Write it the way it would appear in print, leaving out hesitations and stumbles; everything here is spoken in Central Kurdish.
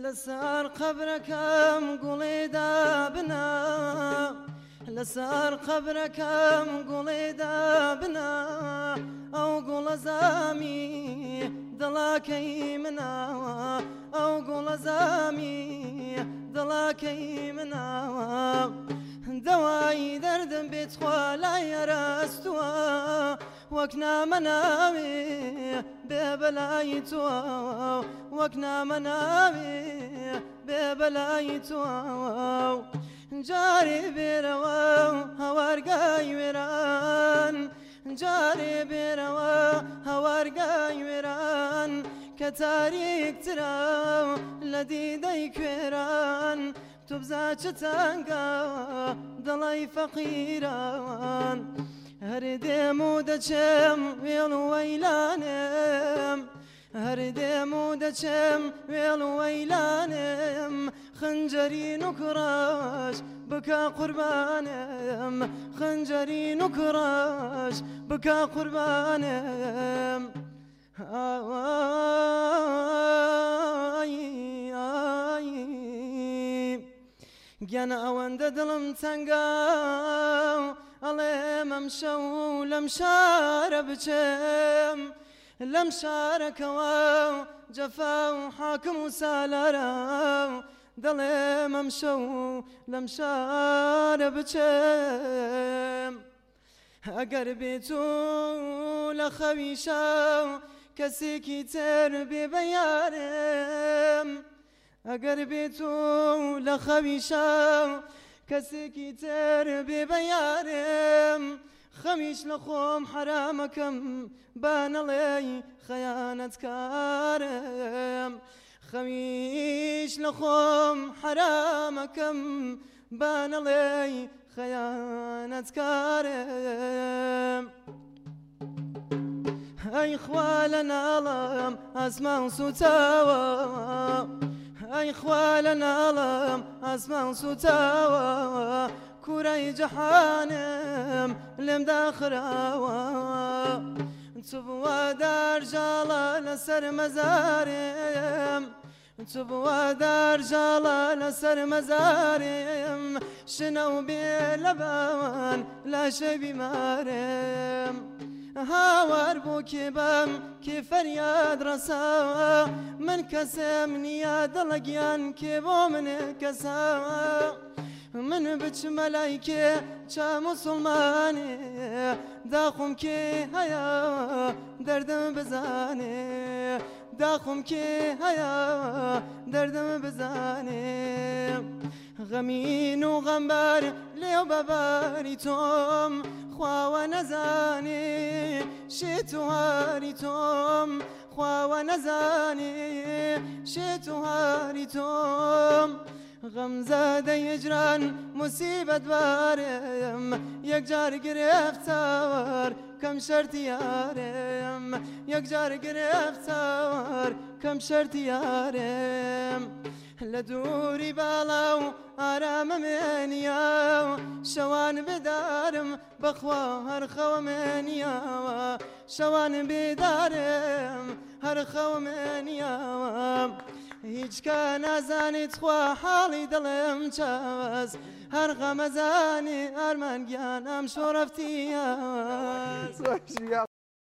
لسر قبركم قولي دابنا لسر قبركم قولي دابنا أو قول زامي دلاكي منا أو قول زامي دلاكي منا دواي درد بيتخوا لا يرستوا وكنا منامي ببلايتوا وكنا منامي ببلايتوا جاري بروا هوارقاي وران جاري بروا هوارقاي وران كتاريك ترى لديدي كوران تبزا چتانگا دلای فقیران هر دمو دچم ویل ویلانم هر دمو دچم ویل ویلانم خنجری نکراش بکا قربانم خنجری نکراش بکا قربانم گیان ئەوەندە دڵم تەنگە ئەڵێم ئەم شەو لەم شارە بچێم لەم شارەکەوە جەفا و حاکم و سالارە دەڵێم ئەم شەو لەم شارە بچێم ئەگەر بێت و لە خەوی شەو کەسێکی تر بێ بە یارم ئەگەر بێت و لە خەوی شەو کەسێکی تر بێ بە یارم خەمیش لە خۆم حرامەکەم با نەڵێی خەیانەتکارم خەمیش لە خۆم حرامەکەم با نەڵێی خەیانەتکارم ئەی خوا لە ناڵم ئاسمان سوتاوە ئەی خوا لە ناڵم ئاسمان سوتاوە کوڕەی جەحانم لێم داخراوە چ بووە دارژاڵە لەسەر مەزارم چ بووە دارژاڵە لەسەر مەزارم شنە و بێ لە باوان لاشە بیمارم هاوار بوو کێبم کێ فەریاد ڕەساوە من کەسم نییە دڵەگیان کێ بۆ من کەساوە من بچمە لای کێ چا موسڵمانێ داخۆم کێ هەیە دەردم بزانێ داخۆم کێ هەیە دەردم بزانێ غەمین و غەمبەر لێو بەباری تۆم خواوە نەزانێ شێت و هاری تۆم خواوە نەزانێ شێت و هاری تۆم غەمزادە هیجران موسیبەت بارم یەکجار گرفتار کەم شەرتی یارم یەکجار گرفتار کەم شەرتی یارم لە دووری باڵا و ئارامە مێنیە و شەوان بێدارم بەخوا هەر خەوە مێنیەوە شەوان بێدارم هەر خەوە مێنیەوە هیچ کە نازانێت خوا حاڵی دڵێم چاوەز هەر غەمەزانی ئارمانگیان ئەم شۆڕەفتیە